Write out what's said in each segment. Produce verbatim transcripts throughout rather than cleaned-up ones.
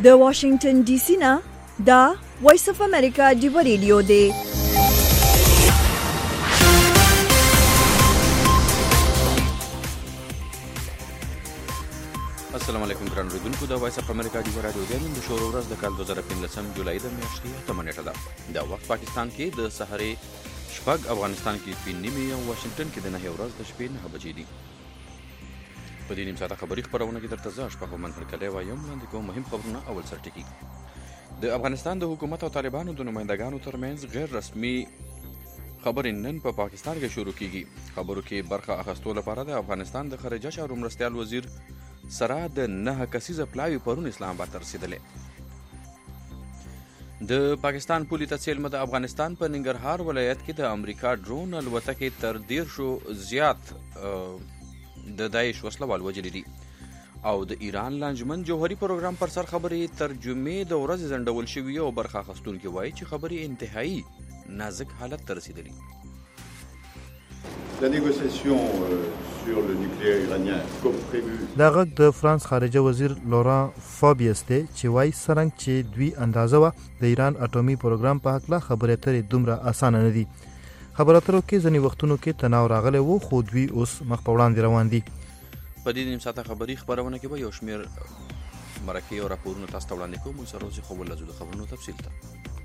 د واشنگټن ډي سي نه دا وایس اف امریکا ډیو ریډیو دی. السلام علیکم ګران اوریدونکو، د وایس اف امریکا ډیو رادیو دی. نن د شورو ورځ د کال دوه زره پنځلسم جولای د میاشتې اتمه نیټه ده. دا وخت پاکستان کې د سحرې شپږ، افغانستان کې پنځه نیمې او واشنگټن کې د نهه ورځ د شپې نهه بجې دي. په دې نیم ساعته خبري خپرونه کې درته زه اشفاق منهر کلی وایم. وړاندې کوم مهم خبرونه. اول سرټکي د افغانستان د حکومت او طالبانو د نمایندګانو ترمنځ غیر رسمي خبرې نن په پاکستان کې شروع کیږي. خبرو کې برخه اخیستو لپاره د افغانستان د خارجه چارو مرستیال وزیر سره د نه کسیزه پلاوی پرون اسلام آباد ته رسیدلې. د پاکستان پولي ته څیلمه د افغانستان په ننګرهار ولایت کې د امریکا ډرون الوتکې تر دیرشو زیات د داعش وسلوال وژلي دي. او د ایران لانجمن جوهري پروګرام پر سر خبرې ترجمې د ورځې ځنډول شوي او برخه اخیستونکي وایي چې خبرې انتهایی نازک حالت ته رسیدلي. دا غږ د فرانس خارجه وزیر لوران فابیس دی چې وایي څرنګه چې دوی اندازه وه د ایران اټومي پروګرام په هکله خبرې اترې دومره اسانه نه دي. خبرو اترو کې ځینې وختونو کې تناو راغلی و، خو دوی اوس مخ په وړاندې روان دي. په دې نیم ساعته خبري خپرونه کې به یو شمېر مرکې او راپورونه تاسو ته وړاندې کوو. موږ سره اوس خو ولزو د خبرونو تفصیل ته.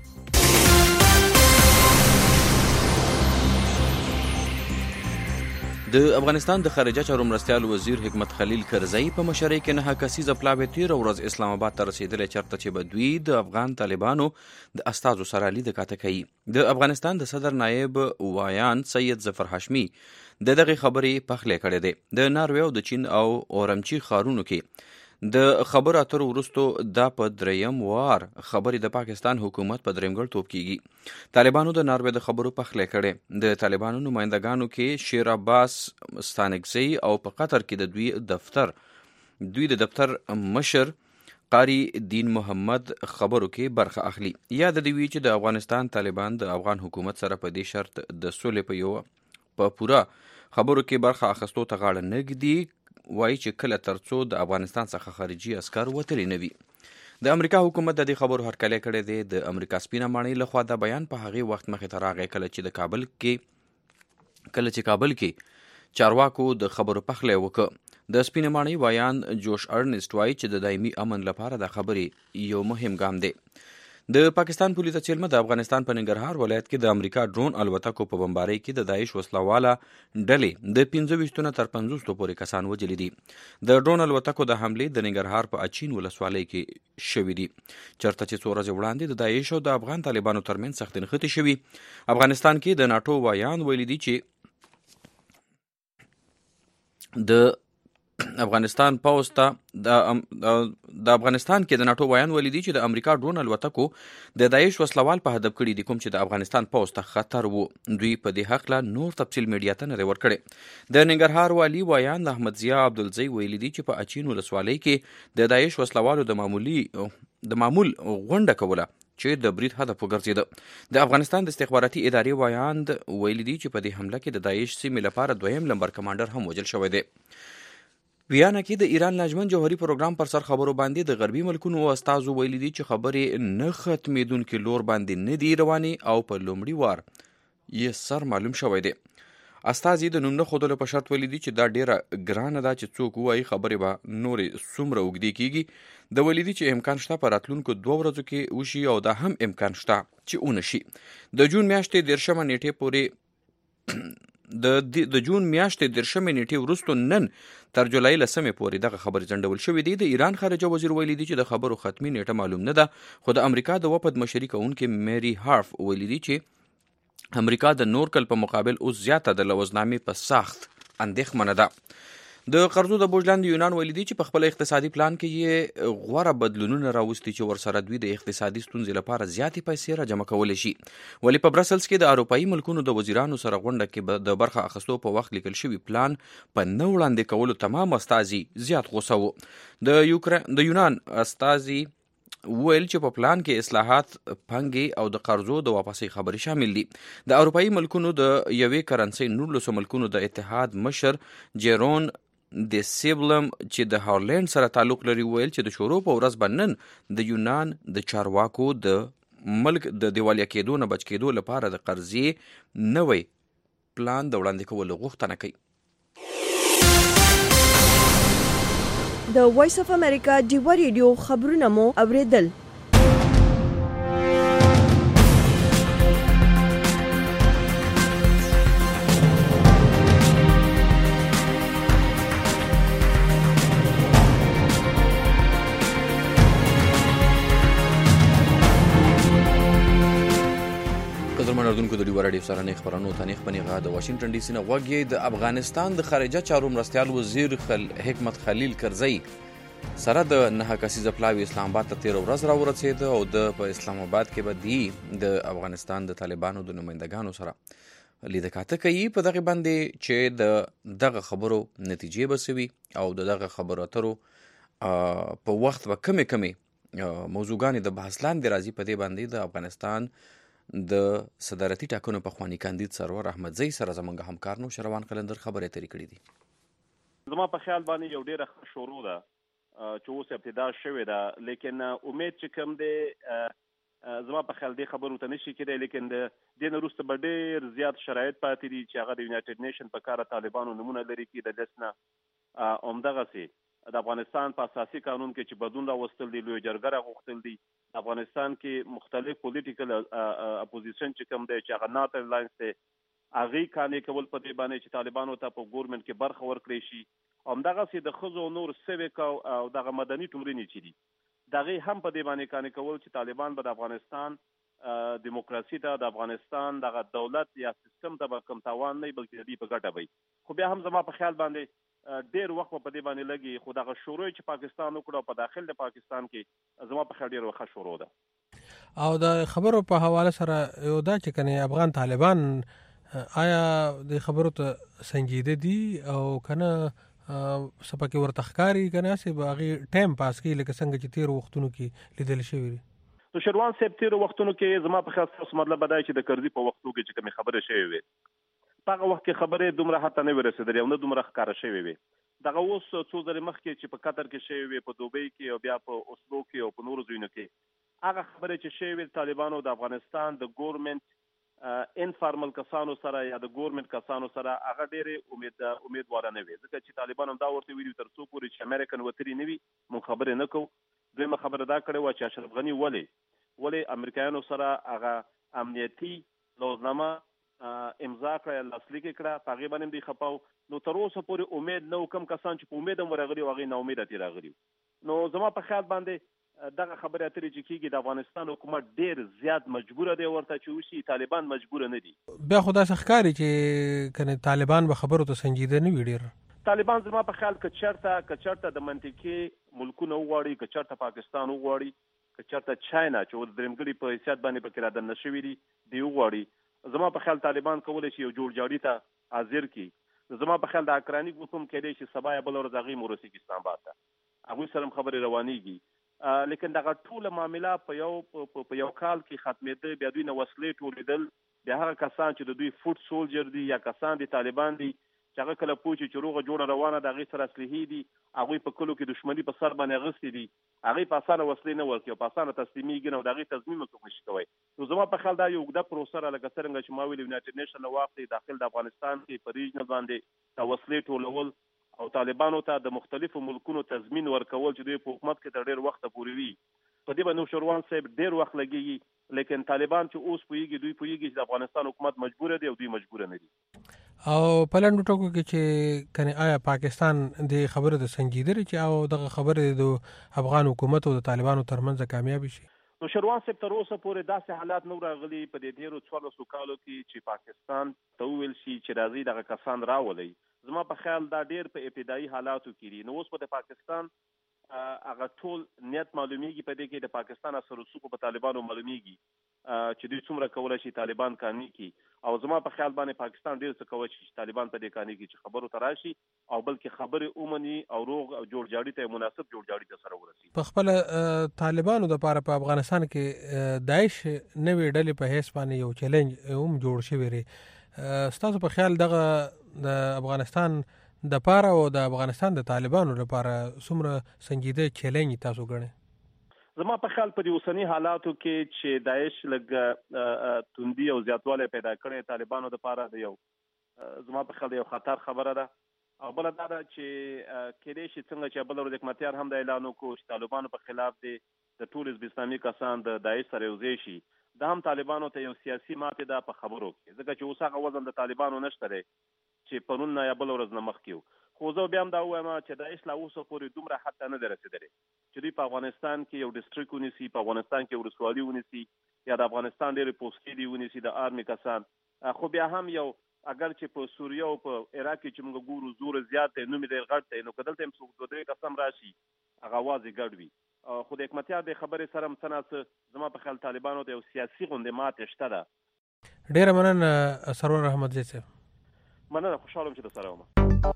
د افغانستان د خارجه چارو مرستیال وزیر حکمت خلیل کرزی په مشرۍ کې نه کسیزه پلاوی تیر ورځ اسلام آباد ته رسیدلې، چرته چې به دوی د افغان طالبانو د استازو سره لید کاته کوي. د افغانستان د صدر نایب وایان سید ظفر هاشمي د دغه خبرې پخلی کړی دی. د ناروې او د چین او اورمچي ښارونو کې د خبرو اترو وروستو دا په دریم وار خبرې د پاکستان حکومت په درېمګړ توپ کیږي. طالبانو د ناروې د خبرو پخلی کړی. د طالبانو نمایندګانو کې شیر عباس ستانکزی او په قطر کې د دوی دفتر دوی د دفتر مشر قاری دین محمد خبرو کې برخه اخلي. یاد دی وی چې د افغانستان طالبان د افغان حکومت سره په دې شرط د سولې په یو په پوره خبرو کې برخه اخیستو ته غاړه نه ږدي. وایي چې کله ترڅو د افغانستان څخه خارجي عسکر وتلي نه وي. د امریکا حکومت د دې خبرو هرکلی کړی دی. د امریکا سپینه ماڼۍ لخوا دا بیان په هغې وخت مخې ته راغی کله چې د کابل کې کله چې کابل کې چارواکو د خبرو پخلی وکړ. د سپینه ماڼۍ وایان جوش ارنسټ وایي چې د دایمي امن لپاره د خبرې یو مهم ګام دی. د پاکستان پولي ته څیلمه د افغانستان په ننګرهار ولایت کې د امریکا ډرون الوتکو په بمبارۍ کې د داعش وسلواله ډلې د پنځه ویشتو نه تر پنځوسو پورې کسان وژلي دي. د ډرون الوتکو د حملې د ننګرهار په اچین ولسوالۍ کې شوي دي، چرته چې څو ورځې وړاندې د داعش او د افغان طالبانو ترمنځ سختې نښتې شوي. افغانستان کې د ناټو وایان ویلي دي چې د افغانستان پوځ ته د افغانستان کې د ناټو وایان ویلي دي چې د امریکا ډرون الوتکو د داعش وسلوال په هدف کړي دي، کوم چې د افغانستان پوځ ته خطر وو. دوی په دې هکله نور تفصیل میډیا ته نه دی ورکړی. د ننګرهار والي وایان احمد ضیا عبدالزی ویلي دي چې په اچین ولسوالۍ کې د داعش وسلوالو د معمولي د معمول غونډه کوله چې د برید هدف وګرځېده. د افغانستان د استخباراتي ادارې وایان ویلي دي چې په دې حمله کې د داعش سیمې لپاره دویم لمبر کمانډر هم وژل شوی دی. ویانا کې د ایران لانجمن جوهري پروګرام پر سر خبرو باندې د غربي ملکونو استازو ویلي دي چې خبرې نه ختمېدونکي لور باندې نه دي روانې او په لومړي وار یې سر معلوم شوی دی. استازي د نوم نه ښودلو په شرط ویلي دي چې دا ډیره ګرانه ده چې څوک ووایي خبرې به نورې څومره اوږدې کیږي. د ویلي دي چې امکان شته په راتلونکو دوه ورځو کې وشي او دا هم امکان شته چې ونه شي. د جون میاشتې دېرشمه نیټې پورې د د جون میاشتې دېرشمې نیټې وروستو نن تر جولای لسمې پورې دغه خبرې ځنډول شوې دي. د ایران خارجه وزیر ویلي دي چې د خبرو ختمي نیټه معلوم نه ده، خو د امریکا د وفد مشري کوونکې میری هارف ویلي دي چې امریکا د نورکل په مقابل اوس زیاته د لوزنامې په ساخت اندېښمنه ده. د قرضو د بوج لاندې یونان ویلي دي چې په خپل اقتصادي پلان کې یې غوره بدلونونه راوستي چې ورسره دوی د اقتصادي ستونزې لپاره زیاتې پیسې را جمع کولی شي. ولی په برسلز کې د اروپایي ملکونو د وزیرانو سره غونډه کې د برخه اخیستو په وخت لیکل شوي پلان په نه وړاندې کولو تمام استازي زیات غوسه وو. د یوکرین د یونان استازي ویل چې په پلان کې اصلاحات، پانګې او د قرضو د واپسۍ خبرې شامل دي. د اروپایي ملکونو د یوې کرنسۍ نولسو ملکونو د اتحاد مشر جیرون د سیبلم چې د هالند سره تعلق لري ویل چې د شروع په ورځ بنن د یونان د چارواکو د ملک د دیوالیا کېدو نه بچ کېدو لپاره د قرضې نوی پلان د وړاندې کولو غوښتنه کوي. د وایس اف امریکا ډیوا ریډیو خبرونه مو اوریدل. مردونکو د ډیوا راډیو سره نه خبرانو ته نه خبرنګه د واشنگټن ډي سي نه وګړي د افغانستان د خارجه چارو مرستيال وزیر خل حکمت خلیل کرزی سره د نه کسیزه پلاوی اسلام آباد ته تیر ورځ را ورسید او د په اسلام آباد کې به دی د افغانستان د طالبانو د نمائندګانو سره لیدکاته کوي په دغه باندې چې د دغه خبرو نتیجې بسوي او د دغه خبرو اترو په وخت به کمی کمی موضوعګان د بحث لاندې راځي. په دې باندې د افغانستان د صدارتي ټاکنو په خواني کاندید سرور احمد زئی سره زمونږ همکار نو شروان قلندر خبرې ترې کړې دي. زما په خیال باندې یو ډیره ښه شروع ده چې اوس ابتدا شوې ده، لیکن امید چې کوم دی زما په خیال دې خبرو ته نشي کېدای، لیکن د دې نه وروسته به ډېر زیات شرایط پاتې دي چې هغه د یونایټډ نیشن په کاره طالبانو نمونه لري کړي د لس نه همدغسې د افغانستان په اساسي قانون کې چې بدلون راوستل دي، لوی جرګه راغوښتل دي. افغانستان کې مختلف پولیټیکل اپوزیشن چې کوم دی چې هغه نارت الاینس دی هغې کانې کول په دې باندې چې طالبانو ته په ګورمنټ کې برخه ورکړی شي. همدغسې د ښځو او نور سیویک او دغه مدني ټولنې چې دي د هغې هم په دې باندې کانې کول چې طالبان به د افغانستان دیموکراسي ته د افغانستان دغه دولت یا سیستم ته به کوم تاوان نه وي بلکې د دې په ګټه وي. خو بیا هم زما په خیال باندې ډېر وخت په دې باندې لګي، خو دغه شروع چې پاکستان وکړو په داخل د پاکستان کې زما په خیال ډېر وخت شروع ده. او د خبرو په حواله سره یو دا چې کنه افغان طالبان آیا د خبرو ته سنجیده دي او کنه سپکه ورته ښکاری کنه چې باغی ټایم پاس کوي لکه څنګه چې تیر وختونو کې لیدل شوی دي؟ نو شروان صاحب تیر وختونو کې زما په خیال څه مطلب دا چې د کرزي په وختو کې چې کوم خبره شوی وي په هغه وخت کې خبرې دومره حتی نه ورسېدلې او نه دومره ښکاره شوې وي. دغه اوس څو ځلې مخکې چې په قطر کې شوې وي، په دوبۍ کې او بیا په اوسلو کې او په نورو ځایونو کې هغه خبرې چې شوې وي طالبانو د افغانستان د ګورمنټ انفارمل کسانو سره یا د ګورمنټ کسانو سره هغه ډېرې امید امیدواره نه وي، ځکه چې طالبان هم دا ورته ویلي تر څو پورې چې امریکن وتري نه وي موږ خبرې نه کوو. دویمه خبره دا کړې وه چې اشرف غني ولې ولې امریکایانو سره هغه امنیتي لوزنامه امضا کړه، لاسلیک کړه، په هغې باندې دوی خفه وو. نو تر اوسه پورې امید نه و، کوم کسان چې په امید هم ورغلي وو هغې ناامیده ترې راغلي وو. نو زما په خیال باندې دغه خبرې اترې چې کېږي د افغانستان حکومت ډېر زیات مجبوره دی ورته چې وشي، طالبان مجبوره نه دي. بیا خو داسې ښکاري چې کنه طالبان به خبرو ته سنجیده نه وي ډېر. طالبان زما په خیال که چېرته که چېرته د منطقي ملکونه وغواړي، که چېرته پاکستان وغواړي، که چېرته چاینا چې اوس درېمګړي په حیثیت باندې پکې رادننه شوي دي دوی وغواړي، زما په خیال طالبان کولی شي یو جوړجاړي ته حاضر کړي. زما په خیال د اکراني ګروپ هم کېدی شي سبا یا بله ورځ هغوی ورسېږي اسلام آباد ته، هغوی سره هم خبرې روانېږي، لیکن دغه ټوله معامله په یو په یو کال کې ختمېده. بیا دوی نه وسلې ټولېدل، بیا هغه کسان چې د دوی فوټ سولجر دي یا کسان دي طالبان دي چې هغه کله پوه چې روغه جوړه روانه د هغې سره اسلحې دي، هغوی په کلو کې دښمني په سر باندې اخیستې دي، هغوی په اسانه وسلې نه ورکوي او په اسانه تسلیمېږي نه او د هغې تضمین هم څوک نشي کوی. نو زما په خیال دا یو اوږده پروسه را لکه څرنګه چې ما ویل یونایټډ نیشن نه واخلي داخل د افغانستان کې په ریجنل باندې د وسلې ټولول او طالبانو ته د مختلفو ملکونو تضمین ورکول چې دوی په حکومت کې تر ډېر وخته پورې وي. په دې باندې شروان صاحب ډېر وخت لګېږي، لیکن طالبان چې اوس پوهېږي دوی پوهېږي چې د افغانستان حکومت مجبوره دی او دوی مجبوره نه دي. او په لنډو ټکو کې چې کنه آیا پاکستان د خبرو د سنجیده لري چې او دغه خبرې د افغان حکومت او د طالبانو ترمنځ کامیابی شي؟ نو شروان صاحب تر اوسه پورې داسې حالات نه راغلي په دې ډېرو څوارلسو کالو کې چې پاکستان ته وویل شي چې راځئ دغه کسان راولئ. زما په خیال دا ډېر په ابتدایي حالاتو کې دي. نو اوس په د پاکستان هغه ټول نیت معلومیږي، په دې کې د پاکستان اثر رسوخ په طالبانو معلومیږي چې دوی څومره کولی شي طالبان قانع کړي. او زما په خیال باندې پاکستان ډېر څه کولی شي چې طالبان په دې قانع کړي چې خبرو ته راشي او بلکې خبرې ومني او روغ او جوړجاړي ته مناسب جوړجاړي ته سره ورسي. په خپل طالبانو دپاره په افغانستان کې داعش نوې ډلې په حیث باندې یو چیلنج هم جوړ شوی دی. ستاسو په خیال دغه د افغانستان د پاره او د افغانستان د طالبانو لپاره څومره سنجیده چیلنج تاسو ګڼئ؟ زما په خیال په دې اوسنی حالاتو کې چې داعش لږ توندي او زیاتوالی پیدا کړی طالبانو لپاره د یو زما په خیال یو خطر خبره ده. او بل دا ده چې کېدای شي څنګه چې بل ورځ حکومتیار هم د اعلان وکړو چې طالبانو په خلاف دی د ټول حزب اسلامي کسان د داعش سره یوځای شي، دا هم طالبانو ته یو سیاسي ماتې ده په خبرو کې، ځکه چې اوس هغه وزن د طالبانو نشته دی چې پرون نه یا بل ورځ نه مخکې و. خو زه بیا هم دا ووایم چې داعش لا اوسه پورې دومره حد ته نه دی رسېدلی چې دوی په افغانستان کې یو ډسټرکټ ونیسي، په افغانستان کې ولسوالي ونیسي، یا د افغانستان ډېرې پوستې دي ونیسي د آرمي کسان. خو بیا هم یو اگر چې په سوریه او په عراق کې چې موږ ګورو زور زیات دی، نوم یې ډېر غټ دی، نو که دلته هم څوک دوه درې کسان راشي هغه آواز یې ګډ وي. خو د حکمتیار د خبرې سره هم څه نه څه زما په خیال طالبانو ته یو سیاسي غوندې ماتې شته ده. ډېره مننه سرور احمدزی صاحب. مننه، خوشحاله یم چې در سره وم.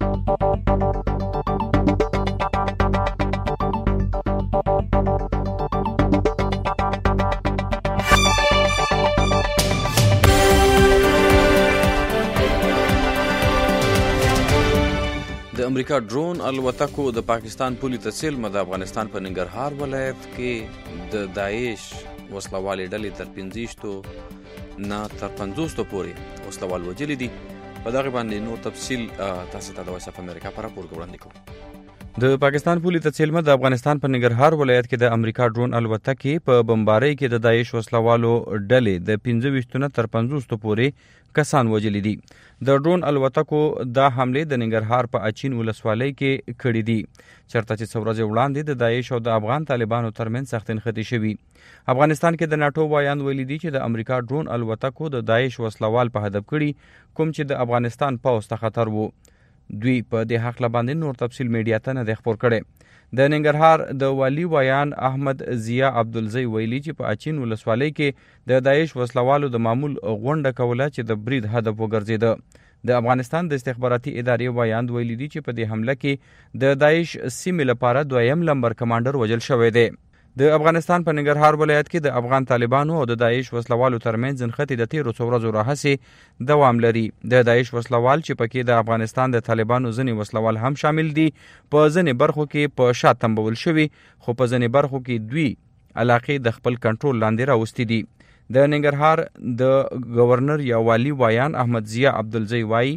د امریکا ډرون الوتکو د پاکستان پولې ته څیلمه د افغانستان په ننګرهار ولایت کې د داعش وسلوالې ډلې تر پنځوستو نه تر پنځوستو پورې وسلوال وژلي دي. په دغه باندې نور تفصیل تاسو ته د وایس اف امریکا په راپور کې وړاندې کوو. د پاکستان پولې ته څیلمه د افغانستان په ننګرهار ولایت کې د امریکا ډرون الوتکې په بمبارۍ کې د داعش وسلوالو ډلې د پنځه ویشتو نه تر پنځوستو پورې کسان وژلي دي. د ډرون الوتکو دا حملې د ننګرهار په اچین ولسوالۍ کې کړې دي، چېرته چې څو ورځې وړاندې د داعش او د افغان طالبانو ترمنځ سخت نښتې شوي. افغانستان کې د ناټو وایان ویلي دي چې د امریکا ډرون الوتکو د داعش وسلوال په هدف کړي، کوم چې د افغانستان پوځ ته خطر وو. دوی په دې حق باندې نور تفصیل میډیا ته نه دی خپور کړی. د ننګرهار د والی ویان احمد ضیا عبدالزی ویلي چې په اچین ولسوالۍ کې د داعش وسلوالو د معمول غونډه کوله چې د برید هدف وګرځېده. د افغانستان د استخباراتي ادارې ویاند ویلي دي چې په دې حمله کې د داعش سیمې لپاره دویم لمبر کمانډر وژل شوی دی. د افغانستان په ننګرهار ولایت کې د افغان طالبانو او د داعش وسلوالو ترمنځ نښتې د تیرو څو ورځو راهیسې دوام لري. د داعش وسلوال چې پکې د افغانستان د طالبانو ځینې وسلوال هم شامل دي، په ځینې برخو کې په شا تنبول شوي، خو په ځینې برخو کې دوی علاقې د خپل کنټرول لاندې راوستي دي. د ننګرهار د گورنر یا والی ویان احمد ضیا عبدالزی وایي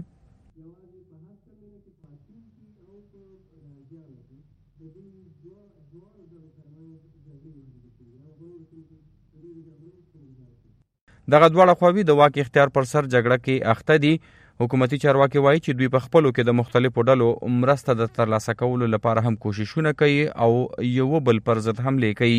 دغه دواړه خواوې د واک اختیار پر سر جګړه کې اخته دي. حکومتي چارواکي وایي چې دوی په خپلو کې د مختلفو ډلو مرسته د ترلاسه کولو لپاره هم کوششونه کوي او یو بل پر ضد حملې کوي.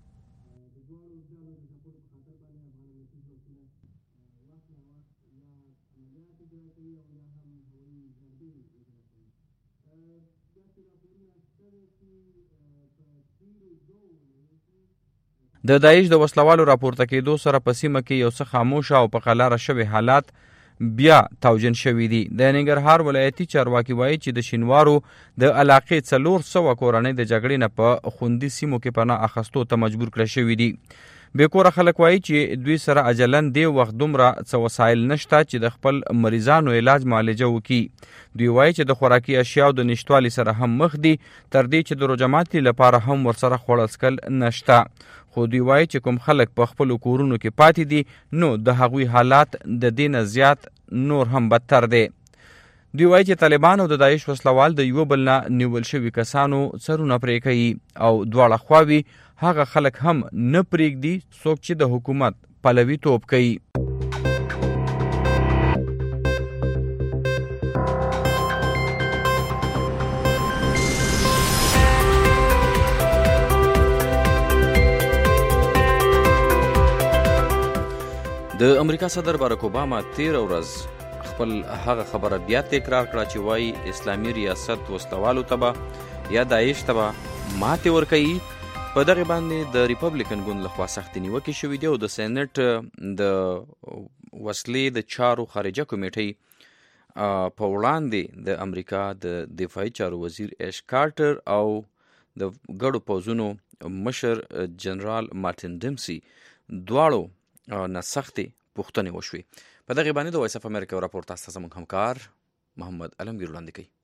د داعش د وسلوالو راپورته کېدو سره په سیمه کې یو څه خاموشه او په قلاره شوي حالات بیا توجن شوي دي. د ننګرهار ولایتي چارواکي وایي چې د شینوارو د علاقې څلور سوه کورنۍ د جګړې نه په خوندي سیمو کې پناه اخیستو ته مجبور کړل شوي دي. بېکوره خلک وایي چې دوی سره اجلن دی وخت دومره څه وسایل نشته چې د خپل مریضانو علاج معالجه وکړي. دوی وایي چې د خوراکي اشیاو د نشتوالي سره هم مخ دي، تر دې چې د روژه لپاره هم ورسره خوړل څکل نشته. خو دوی وایي چې کوم خلک په خپلو کورونو کې پاتې دي، نو د هغوی حالات د دې نه زیات نور هم بدتر دی. دوی وایي چې طالبان او د داعش وسلوال د یو بل نه نیول شوي کسانو سرونه پرې کوي او دواړه خواوې هغه خلک هم نه پرېږدي څوک چې د حکومت پلوي توب کوي. د امریکا صدر باراک اوباما تیر ورځ خپل هغه خبره بیا تکرار کړه چې وایي اسلامي ریاست وسلوالو ته به یا داعش ته به ماتې ورکوي. په دغه باندې د ریپبلیکن ګوند لخوا سختې نیوکې شوې دي او د سینټ د وسلې د چارو خارجه کمیټۍ په وړاندې د امریکا د دفاعي چارو وزیر ایش کارټر او د ګډو پوځونو مشر جنرال مارټین ډیمسي دواړو نه سختې پوښتنې وشوې. په دغه باندې د وایس اف امریکا راپور تاسو ته زموږ همکار محمد علمګیر وړاندې کوي.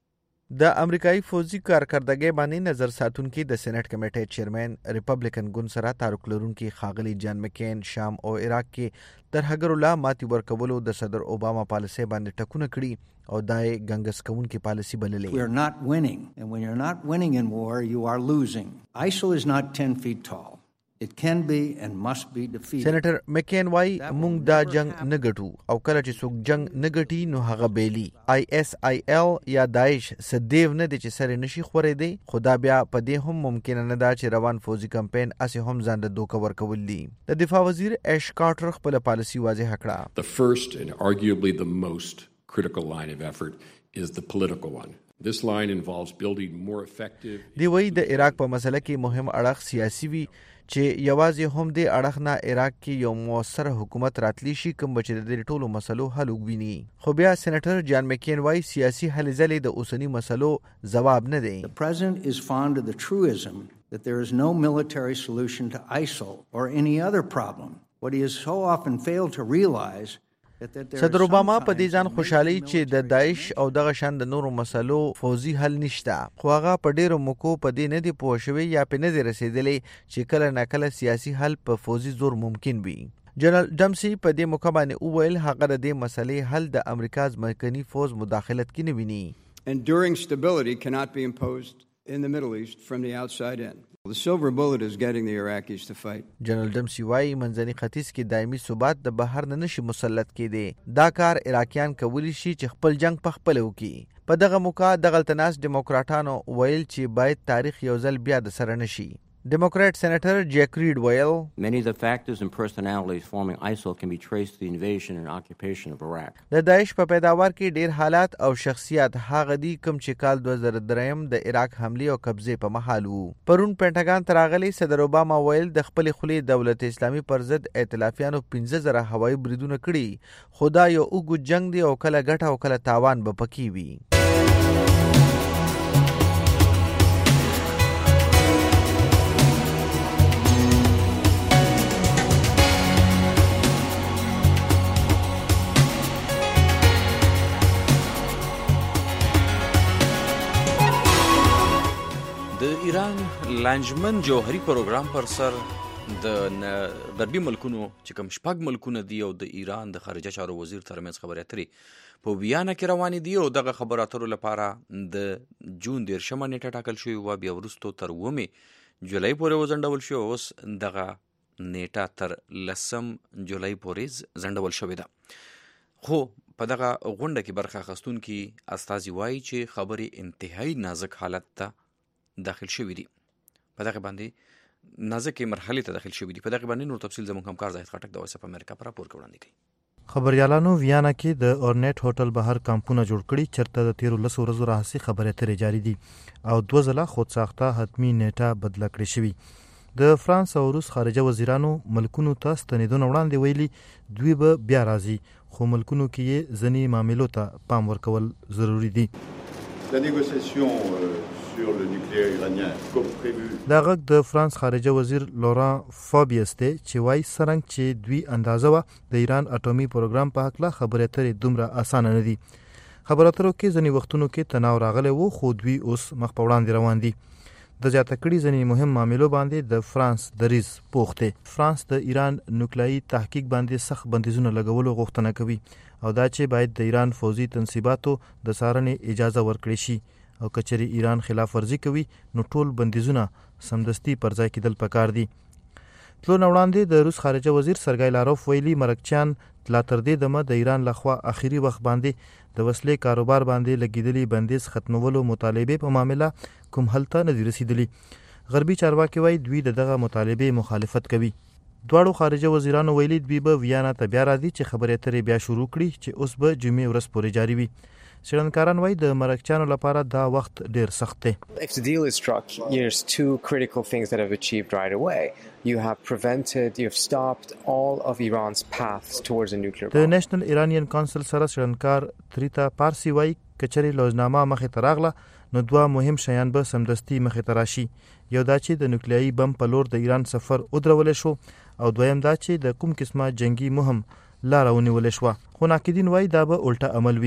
د امریکایي فوزي کارکردګۍ باندې نظر ساتونکي د سېنات کمیټې چیرمن ریپبلیکن ګوند سره تعلق لرونکي خاغلی جان مکین شام او عراق کې ترهګر الله ماتي ورکولو د صدر اوباما پالیسي باندې ټکونه کړي او دای ګنګس کوونکي پالیسي بللې. We are not winning, and when you're not winning in war, you are losing. ISIL is not ten feet tall. It can be and must be defeated. سېنیټر مکین وای مونږ دا جنگ نه ګټو او کله چې څوک جنگ نه ګټي نو هغه بیلی. آی اس آی ال یا داعش سدیو نه د چې سره نشي خورې دی خدا بیا په دې هم ممکن نه دا چې روان فوزي کمپاین اسې هم ځان د دوکه ورکول دي. د دفاع وزیر ایش کارټر خپل پالیسي واضح کړه. The first and arguably the most critical line of effort is the political one. This line involves building more effective. دی وای د عراق په مسله کې مهم اړخ سیاسي وي چې یوازې هم د اړخ نه عراق کې یو موثر حکومت راتلی شي کوم چې د ټولو مسلو حل وګویني. خو بیا سېنیټر جان مکین وای سیاسي حل ځلې د اوسنی مسلو جواب نه دی. The president is fond of the truism that there is no military solution to ISIL or any other problem. What he has so often failed to realize صدر اوباما په دې ځان خوشحالي چې د داعش او دغه شان د نورو مسلو فوزي حل نشته خو هغه په ډیرو موکو په دې نه دی پوه شوی یا په نه دی رسیدلی چې کله نه کله سیاسي حل په فوزي زور ممکن وي. جنرال ډمسي په دې موقع باندې وویل هغه د دې مسلې حل د امریکا ځمکني فوز مداخلت کې نه ویني. Enduring stability cannot be imposed in the Middle East from the outside in. The silver bullet is getting the Iraqis to fight. جنرال ډمسي وايي منځني ختیځ کې دایمي ثبات د بهر نه نشي مسلط کېدی. دا کار عراقیان کولی شي چې خپل جنگ په خپل وکړي. په دغه موقع د غلطناس ډیموکراټانو ویل چې باید تاریخ یو ځل بیا د سره نشي. ډیموکرات سېنیټر جیک ریډ ویل Many of the factors and personalities forming ISIL can be traced to the invasion and occupation of Iraq. د داعش په پیداوار کې ډیر حالات او شخصیت هغه دي کوم چې کال دوه زره درې د عراق حمله او قبضه په محل وو. پرون پینټاګان تراغلي صدر اوباما ویل د خپل خلی دولت اسلامي پر ضد ائتلافیانو پنځه زره هوایي بریدونه کړي. خدا یو اوږد جنگ دی او کله ګټه او کله تاوان به پکې وي. د ایران لانجمن جوهری پروګرام پر سر د غربي ملکونو چې کوم شپږ ملکونه دي او د ایران د خارجه چارو وزیر ترمنځ خبرې اترې په ویانا کې روانې دي او دغه خبرو اترو لپاره د جون دیرشمه نیټه ټاکل شوې وه بیا وروستو تر اوومې جولای پورې وځنډول شوې اوس دغه نیټه تر لسم جولای پورې ځنډول شوې ده. خو په دغه غونډه کې برخه اخیستونکي استازي وایي چې خبرې انتهایی نازک حالت ته داخل شوی دي. په دغه باندې نازکې مرحلې ته داخل شوی دي. په دغه باندې نور تفصیل زموږ همکار زاهد خټک د وایس اف امریکا پر راپور وړاندې کوي. خبريالانو ویانا کې د اورنیټ هوټل بهر کمپونه جوړ کړي چرته د تیرو لسو ورځو راهسي خبرې اترې جاري دي او دوه ځله خود ساخته حتمی نیټه بدله کړې شوې. د فرانس او روس خارجه وزیرانو ملکونو ته ستنېدون وړاندې ویلي دوی به بیا راځي خو ملکونو کې یې ځینې معاملو ته پام ورکول ضروری دي. La négociation euh, sur le nucléaire iranien comme prévu. دا غږ د فرانس خارجه وزیر لوران فابیس دی چې وایي څرنګه چې دوی اندازه وه د ایران اټومي پروګرام په هکله خبرې اترې دومره اسانه نه دي. خبرې اترو کې ځینې وختونو کې تناو راغلی و خو دوی اوس مخ په وړاندې روان دي. د زیاته کړي ځینې مهم معاملو باندې د فرانس دریځ پوخ دی. فرانس د ایران نوکلایي تحقیق باندې سخت بندیزونه لګولو غوښتنه کوي او دا چې باید د ایران فوزي تنصیباتو د څارنې اجازه ورکړي شي او کچري ایران خلاف ورزي کوي نو ټول بندیزونه سمدستي پر ځای کېدل پکار دي. تلو وړاندې د روس خارجه وزیر سرګای لاروف ویلي مرکچیان لا تر دې دمه د ایران لخوا اخیری وخت باندې د وسلې کاروبار باندې لګیدلي بندیز ختمولو مطالبه په معاملې کوم حل ته نه دي رسیدلي. غربي چارواکي وایي دوی دغه مطالبه مخالفت کوي. دواړو خارجه وزیرانو ویلي دوی به ویانا ته بیا راځي چې خبرې اترې بیا شروع کړي چې اوس به جمعې ورځ پورې جاري وي. څېړنکاران وایي د مرکچیانو لپاره دا وخت ډیر سخت دی. If the deal is struck, there's two critical things that have achieved right away. You have prevented, you have stopped all of Iran's paths towards a nuclear bomb. د نېشنل ایرانین کونسل سره څېړنکار تریتا پارسی وایي کچري لوزنامه مخې ته راغله نو دوه مهم شیان به سمدستي مخې ته راشي. یو دا چې د نوکلیایي بم په لور د ایران سفر ودرول شو او دویم دا چې د کوم قسمه جنگي مهم لار ونیول شو. خو ناقدین وایي دا به الټه عمل وي.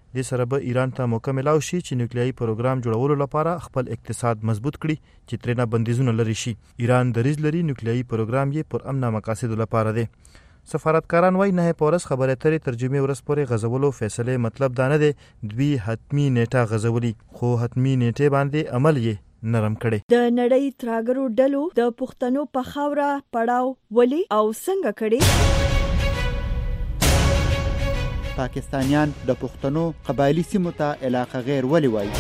د سره به ایران ته موقع ملاو شي چې نیوکلیایي پروګرام جوړولو لپاره خپل اقتصاد مضبوط کړي چې ترنه بندیزونه لري شي. ایران دریځ لري نیوکلیایي پروګرام یې پر امن مقاصد لپاره دی. سفارتکاران وایي نه پورس خبره اترې ترجمه ورس پورې غزولو فیصله مطلب دا نه دی دوی حتمی نیټه غزولي خو حتمی نیټه باندې عمل یې نرم کړي. د نړۍ تراګرو ډلو د پښتنو په خاوره پړاو ولي او څنګه کړي؟ پاکستانیان د پښتنو قبایلی سیمو ته علاقه غیر ولي وایي؟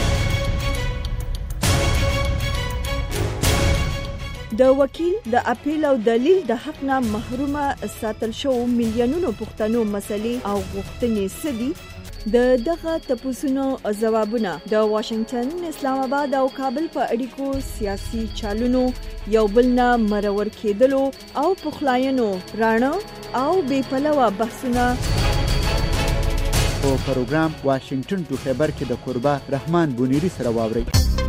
د وکیل د اپیل او دلیل د حق نه محرومه ساتل شو میلیونونو پښتنو مسلې او غوښتنې سدي. د دغه تپوسونو ځوابونه د واشنگټن، اسلام آباد او کابل په اړیکو سیاسي چالونو یو بل نه مرور کېدلو او پخلاینو رانه او بې پلوه بحثونه په پروګرام واشنگټن ټو خیبر کې د قربا رحمان بونیری سره واوري.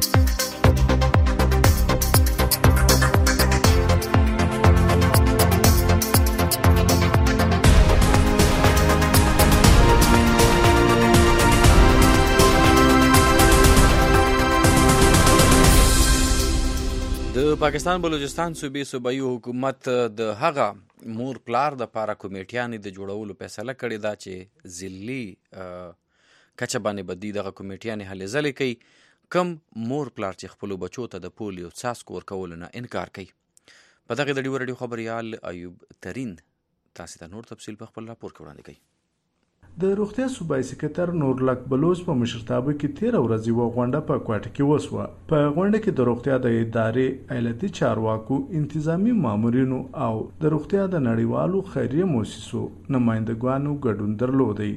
د پاکستان بلوچستان صوبې صوبایي حکومت د هغه مور پلار د پاره کمیټیانې د جوړولو فیصله کړې ده چې ځلي کچه باندې بدی دغه کمیټیانې هلې ځلې کوي کم مور پلار چې خپلو بچو ته د پولیو څاڅکو ورکولو نه انکار کوي. په دغه د ډیو رادیو خبریال ایوب ترین تاسو ته نور تفصیل په خپل راپور کې وړاندې کوي. د روغتیا صوبایي سکرټر نورلک بلوچ په مشرتابه کې تیر ورځ یو غونډه په کوټه کې وسوه. په غونډه کې د روغتیا د ادارې ایالتي چارواکو، انتظامی مامورینو او د روغتیا د نړیوالو خیریه مؤسسو نمائندګانو ګډون درلودی.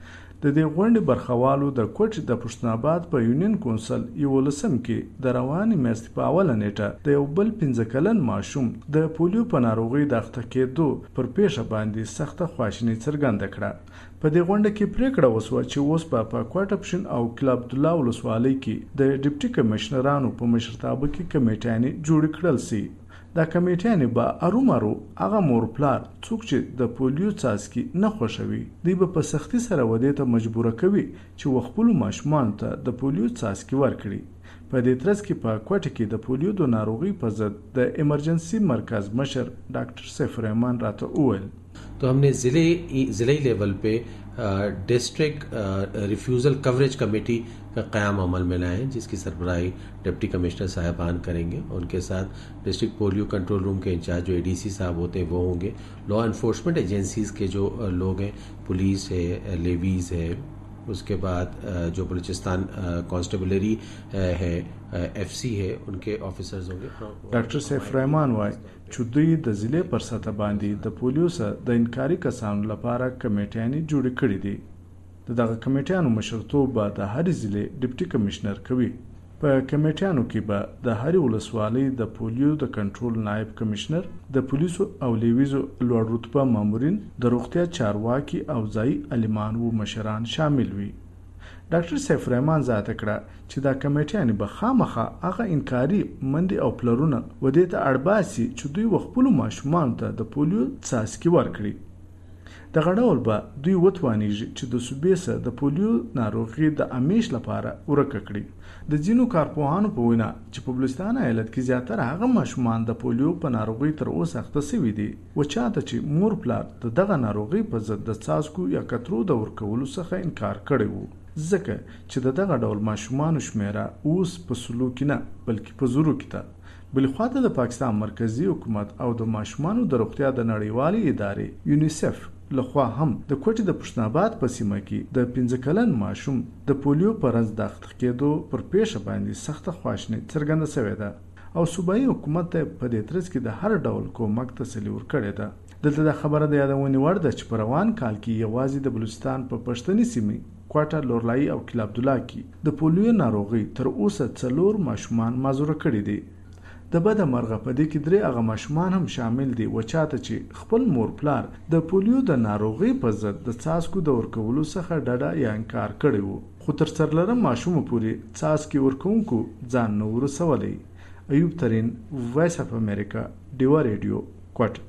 د دې غونډې برخوالو د کوټ د پښتون آباد په یونین کونسل یولسم کې د رواني میاشتې په اوله نیټه د یو بل پنځه کلن ماشوم د پولیو په ناروغۍ د اخته کېدو پر پیښه باندې سخته خواشیني څرګنده کړه. په دې غونډه کې پریکړه وسوه چې اوس په پاکواټ اپشن او کلب عبدالله ولسوالۍ کې د ډیپټي کمشنرانو په مشرتابه کې کمیټیانې جوړ کړل سي. دا کمیټیانې به ارومرو هغه مور پلار څوک چې د پولیو څاڅکي نه خوښوي دوی به په سختي سره ودې ته مجبوره کوي چې خپلو ماشومانو ته د پولیو څاڅکي ورکړي. په دې ترڅ کې په کوټه کې د پولیو د ناروغۍ په ضد د ایمرجنسي مرکز مشر ډاکټر سیف الرحمن راته وویل तो हमने ज़िले ज़िले लेवल पे district refusal coverage committee का क़याम अमल में लाए, जिसकी सरबराही डिप्टी कमिश्नर साहबान करेंगे. उनके साथ डिस्ट्रिक्ट पोलियो कंट्रोल रूम के इंचार्ज जो एडीसी साहब होते हैं वो होंगे. लॉ इन्फोर्समेंट एजेंसीज़ के जो लोग हैं, पुलिस है, लेवीज़ है, उसके बाद जो बलूचिस्तान कांस्टेबलरी है, एफसी है, उनके ऑफिसर्स होंगे. डॉक्टर सैफ रहमान वाई چې دوی د ضلع پر سطح باندې د پولیو سره د انکاري کسانو لپاره کمیټیانې جوړې کړې دي. دغه کمیټیانو مشرتوب به د هر ضلع ډیپټي کمشنر کوي. په کمیټیانو کې به د هر ولسوالۍ د پولیو د کنټرول نائب کمشنر، د پولیسو او لیویزو لوړ رتبه مامورین، د روغتیا چارواکي او ځایي عالمان و مشران شامل وي. ډاکټر سیف الرحمن ذات کړه چې دا کمیټیانې به خامخا هغه انکاري مندي او پلرونه ودې ته اړباسي چې دوی خپل ماشومان ته د پولیو څاڅکي ورکړي. دغه ډول به دوی وتوانیږي چې د صوبې سره د پولیو ناروغي د امیش لپاره ورکه کړي. د ځینو کارپوهانو په وینا چې په بلوچستان ایالت کې زیاتره هغه ماشومان د پولیو په ناروغي تر اوسه اخته شوي دي و چاته چې مور پلار د دغه ناروغي په ضد د څاڅکو یا کترو د ورکولو څخه انکار کړی وو، ځکه چې د دغه ډول ماشومانو شمیره اوس په سلو کې نه بلکې په زرو کې ده. بلخواته د پاکستان مرکزی حکومت او د ماشومانو د روغتیا د نړیوالې ادارې یونیسف لخوا هم د کوټې د پښتون آباد په سیمه کې د پنځه کلن ماشوم د پولیو پر ضد د اخته کېدو پر پیښه باندې سخته خواشیني څرګنده شوې ده او صوبایي حکومت ته په دې ترڅ کې د هر ډول کومک تسلي ورکړې ده. دلته د خبره د یادونې وړ ده چې په روان کال کې یوازې د بلوچستان په پښتني سیمې کوټه، لورلای او کلاب عبدالله کې د پولیو ناروغي تر اوسه څلور ماشومان معذوره کړي دي. د بده مرغه په دې کې درې هغه ماشومان هم شامل دي و چاته چې خپل مور پلار د پولیو د ناروغۍ په ضد د څاڅکو د ورکولو څخه ډډه یا انکار کړی وو، خو تر څلورم ماشوم پورې څاڅکي ورکوونکو ځان نه ورسولی. ایوب ترین، وایس اف امریکا، ډیوا ریډیو، کوټه.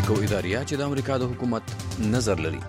کوو اداریه چې د امریکا د حکومت نظر لري.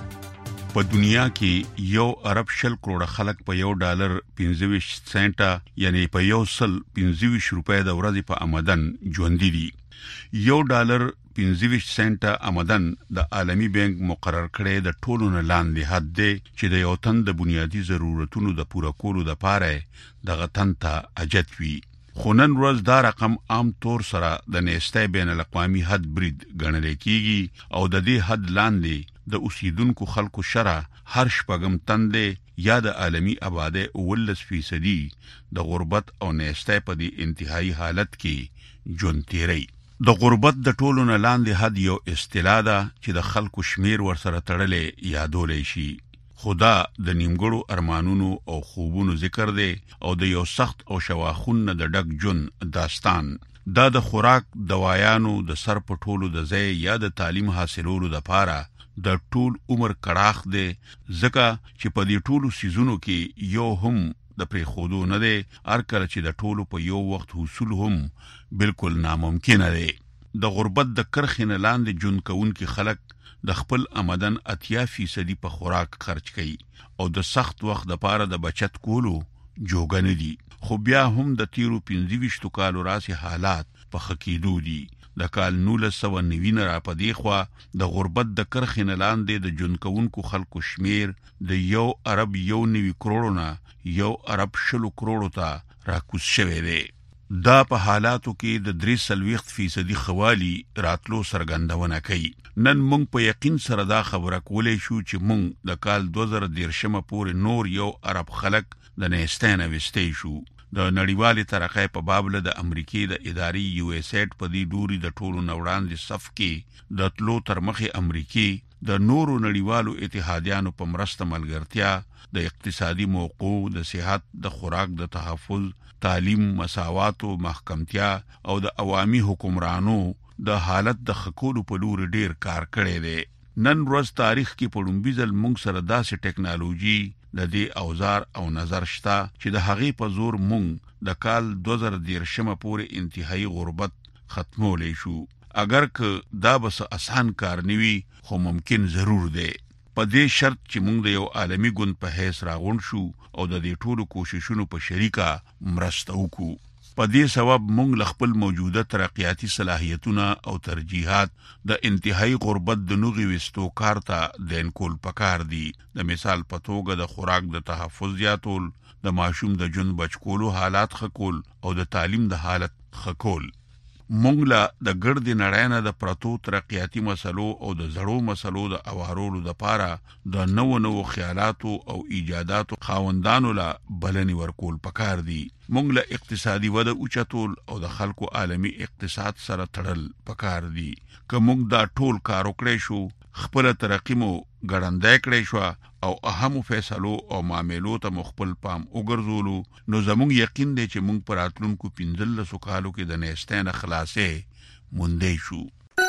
په دنیا کې یو ارب شل کروڑه خلک په یو ډالر پنځه ویشت سنټه یعنی په یو سل پنځه ویشت روپۍ د ورځې په آمدن ژوندي دي. یو ډالر پنځه ویشت سنټه آمدن د عالمی بانک مقرر کړی د ټولو نه لاندې حد دی چې د یو تن د بنیادی ضرورتونو د پوره کولو لپاره دغه تن ته اجت وي. خو نن ورځ دا رقم عام طور سره د نیستۍ بین الاقوامي حد برید ګڼل کیږي او د دې حد لاندې د اوسیدونکو خلکو شره هر شپږم تندې یا د عالمی آبادی اوولس فیصدي د غربت او نیستۍ په دې انتهایی حالت کې ژوند تیری. د غربت د ټولو نه لاندې حد یو اصطلاح ده چې د خلکو شمیر ورسره تړلې یادولی شي. خدا د نیمګړو ارمانونو او خوبونو ذکر دی او د یو سخت او شواخون نه د ډک ژوند داستان. دا د خوراک دوايانو د سر په ټولو د ځای یا د تعلیم حاصلولو لپاره د ټول عمر کړاخ دی، ځکه چې په دې ټولو سیزونو کې یو هم د پریښودو نه دی، هر کله چې د ټولو په یو وخت حصول هم بالکل ناممکنه دی. د غربت د کرښې نه لاندې ژوند کوونکي خلک د خپل آمدن اتیا فیصدي په خوراک خرج کوي او د سخت وخت لپاره د بچت کولو جوګه نه دي. خو بیا هم د تیرو پنځه ویشتو کالو راسې حالات په ښه کېدو دي. د کال نولس سوه نوي نه را په دې خوا د غربت د کرښې نه لاندې د ژوند کوونکو خلکو شمیر د یو ارب یو نوي کروړو نه یو ارب شلو کروړو ته راکوز شوی دی. دا په حالاتو کې د درې څلوېښت فیصدي خوالي راتلو څرګندونه کوي. نن موږ په یقین سره دا خبره کولی شو چې موږ د کال دوه زره دېرشمه پورې نور یو ارب خلک د نیستۍ نه ویستی شو. د نړیوالې ترقۍ په بابله د امریکې د ادارې یو ایس ایډ په دې ډوري د ټولو نه وړاندې صف کې د تلو تر مخې امریکې د نورو نړیوالو اتحادیانو په مرسته ملګرتیا د اقتصادي موقعو، د صحت، د خوراک د تحفظ، تعلیم، مساواتو، محکمتیا او د عوامي حکمرانو د حالت د ښه کولو په لور ډیر کار کړی دی. نن ورځ تاریخ کې په لومړي ځل موږ سره داسې ټکنالوژي د دې اوزار او نظر شته چې د هغې په زور موږ د کال دوه زره دېرشمه پورې انتهایی غربت ختمولی شو. اگر که دا بس آسان کار نوي خو ممکن ضرور دی، په دې شرط چې موږ د یو عالمی ګوند په حیث راغونډ شو او د دې ټولو کوششونو په شریکه مرسته وکړو. په دې سبب موږ له خپل موجوده ترقیاتي صلاحیتونه او ترجیحات د انتهایی غربت د نوغې ویستو کار ته دین کول پکار دي. د مثال په توګه د خوراک د تحفظ زیاتول، د ماشوم د ژوند بچ کولو حالات ښه کول او د تعلیم د حالت ښه کول. موږ له د ګردې نړۍ نه د پرتو ترقیاتي مسلو او د زړو مسلو د اوارولو دپاره د نوو نوو خیالاتو او ایجاداتو خاوندانو له بلنې ورکول پکار دي. موږ له اقتصادي وده اوچتول او د خلکو عالمي اقتصاد سره تړل پکار دي. که موږ دا ټول کار وکړی شو، خپله ترقي مو ګړندی کړی شوه او اهمو فیصلو او معاملو ته مو خپل پام وګرځولو، نو زموږ یقین دی چې موږ په راتلونکو پنځلسو کالو کې د نیستۍ نه خلاصې موندی شو.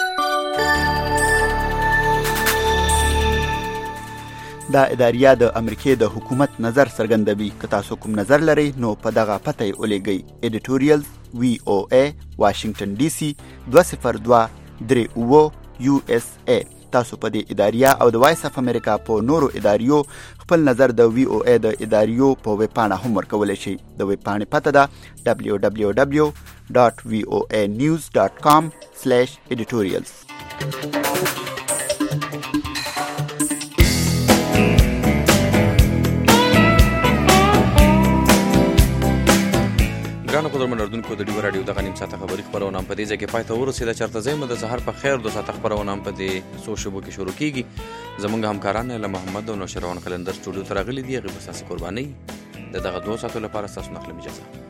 دا اداریه د امریکې د حکومت نظر څرګندوي. که تاسو کوم نظر لرئ نو په دغه پته یې ولیږئ. ایډیټوریال وی او ای واشنگټن ډي سي دوه صفر دوه درې اووه یو اس ای. تاسو په دې اداریه او د وایس اف امریکا په نورو اداریو خپل نظر د وی او ای د اداریو په ویب پاڼه هم ورکولی شئ. د ویب پاڼې پته ده دبلیو دبلیو دبلیو ډاټ وی او ای نیوز ډاټ کام سلیش ایډیټوریالز. ګرانو قدرمن اردوونکو، د ډیو راډیو دغه نیم ساعته خبري خپرونه هم په دې ځای کې پای ته ورسېده. چېرته ځئ د سهار په خیر دو ساعته خپرونه هم په دې څو شېبو کې شروع کېږي. زموږ همکاران له محمد او نوشروان قلندر سټوډیو ته راغلي دي. هغوی به ستاسې قربانۍ د دغه دوو ساعتو لپاره ستاسو نه اخلم اجازه.